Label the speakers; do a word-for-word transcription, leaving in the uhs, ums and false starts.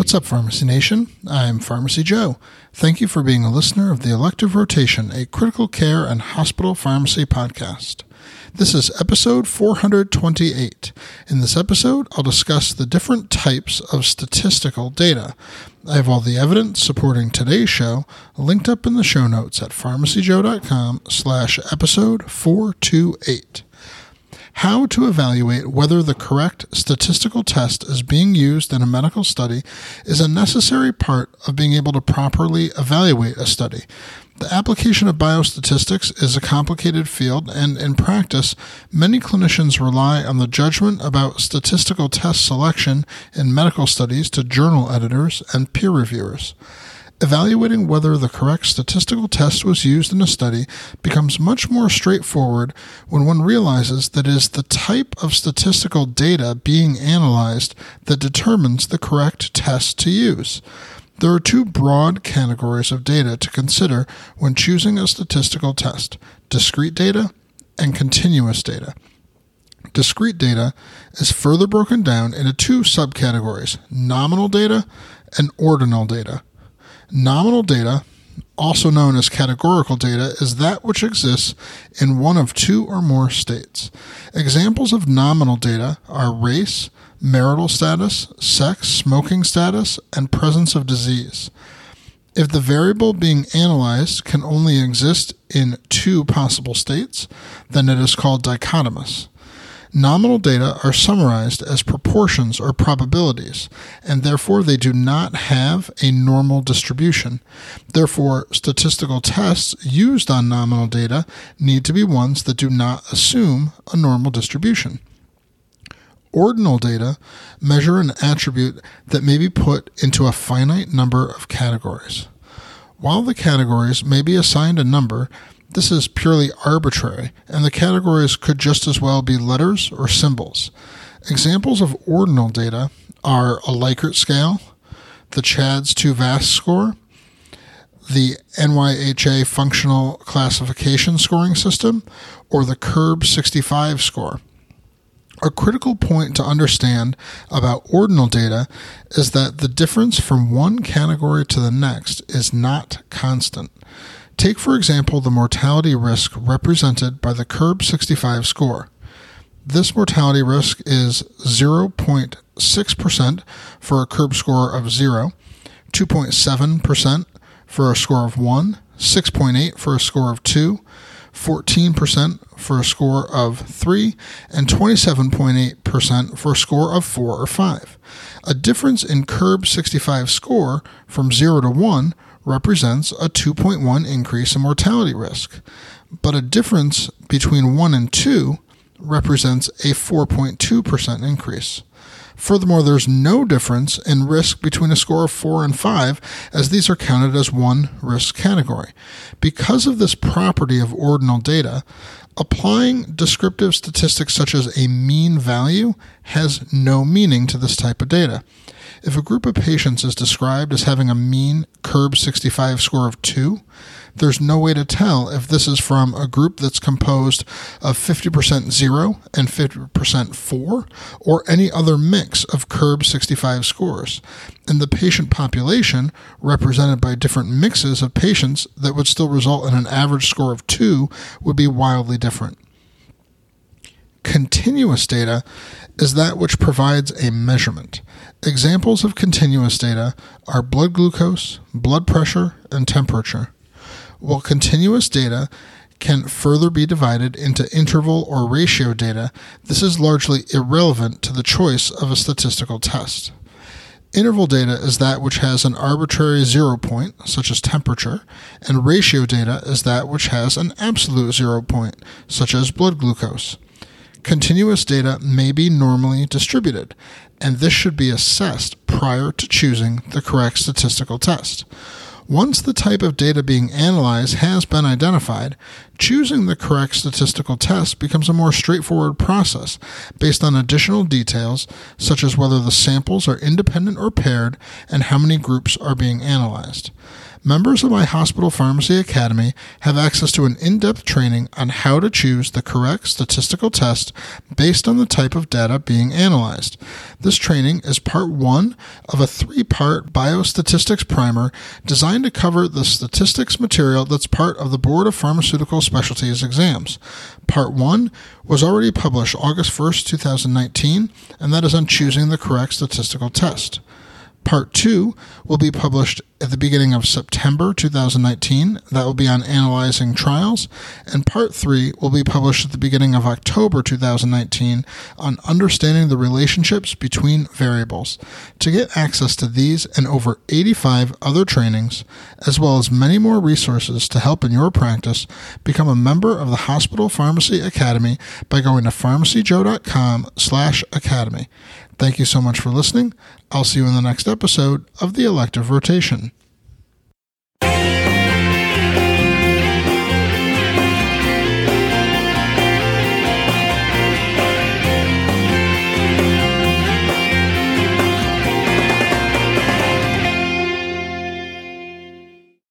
Speaker 1: What's up, Pharmacy Nation? I'm Pharmacy Joe. Thank you for being a listener of the Elective Rotation, a critical care and hospital pharmacy podcast. This is episode four hundred twenty-eight. In this episode, I'll discuss the different types of statistical data. I have all the evidence supporting today's show linked up in the show notes at pharmacyjoe.com slash episode 428. How to evaluate whether the correct statistical test is being used in a medical study is a necessary part of being able to properly evaluate a study. The application of biostatistics is a complicated field, and in practice, many clinicians rely on the judgment about statistical test selection in medical studies to journal editors and peer reviewers. Evaluating whether the correct statistical test was used in a study becomes much more straightforward when one realizes that it is the type of statistical data being analyzed that determines the correct test to use. There are two broad categories of data to consider when choosing a statistical test: discrete data and continuous data. Discrete data is further broken down into two subcategories: nominal data and ordinal data. Nominal data, also known as categorical data, is that which exists in one of two or more states. Examples of nominal data are race, marital status, sex, smoking status, and presence of disease. If the variable being analyzed can only exist in two possible states, then it is called dichotomous. Nominal data are summarized as proportions or probabilities, and therefore they do not have a normal distribution. Therefore, statistical tests used on nominal data need to be ones that do not assume a normal distribution. Ordinal data measure an attribute that may be put into a finite number of categories. While the categories may be assigned a number, this is purely arbitrary, and the categories could just as well be letters or symbols. Examples of ordinal data are a Likert scale, the CHADS two VAS score, the N Y H A functional classification scoring system, or the C U R B sixty-five score. A critical point to understand about ordinal data is that the difference from one category to the next is not constant. Take, for example, the mortality risk represented by the C U R B sixty-five score. This mortality risk is zero point six percent for a C U R B score of zero, two point seven percent for a score of one, six point eight percent for a score of two, fourteen percent for a score of three, and twenty-seven point eight percent for a score of four or five. A difference in C U R B sixty-five score from zero to one represents a two point one increase in mortality risk, but a difference between one and two represents a four point two percent increase. Furthermore, there's no difference in risk between a score of four and five, as these are counted as one risk category. Because of this property of ordinal data, applying descriptive statistics such as a mean value has no meaning to this type of data. If a group of patients is described as having a mean C U R B sixty-five score of two, there's no way to tell if this is from a group that's composed of fifty percent zero and fifty percent four, or any other mix of C U R B sixty-five scores. And the patient population, represented by different mixes of patients that would still result in an average score of two, would be wildly different. Continuous data is that which provides a measurement. Examples of continuous data are blood glucose, blood pressure, and temperature. While continuous data can further be divided into interval or ratio data, this is largely irrelevant to the choice of a statistical test. Interval data is that which has an arbitrary zero point, such as temperature, and ratio data is that which has an absolute zero point, such as blood glucose. Continuous data may be normally distributed, and this should be assessed prior to choosing the correct statistical test. Once the type of data being analyzed has been identified, choosing the correct statistical test becomes a more straightforward process based on additional details such as whether the samples are independent or paired and how many groups are being analyzed. Members of my Hospital Pharmacy Academy have access to an in-depth training on how to choose the correct statistical test based on the type of data being analyzed. This training is part one of a three-part biostatistics primer designed to cover the statistics material that's part of the Board of Pharmaceutical Specialties exams. Part one was already published August first, twenty nineteen, and that is on choosing the correct statistical test. Part two will be published at the beginning of September twenty nineteen. That will be on analyzing trials. And Part three will be published at the beginning of October twenty nineteen on understanding the relationships between variables. To get access to these and over eighty-five other trainings, as well as many more resources to help in your practice, become a member of the Hospital Pharmacy Academy by going to pharmacyjoe.com slash academy. Thank you so much for listening. I'll see you in the next episode of The Elective Rotation.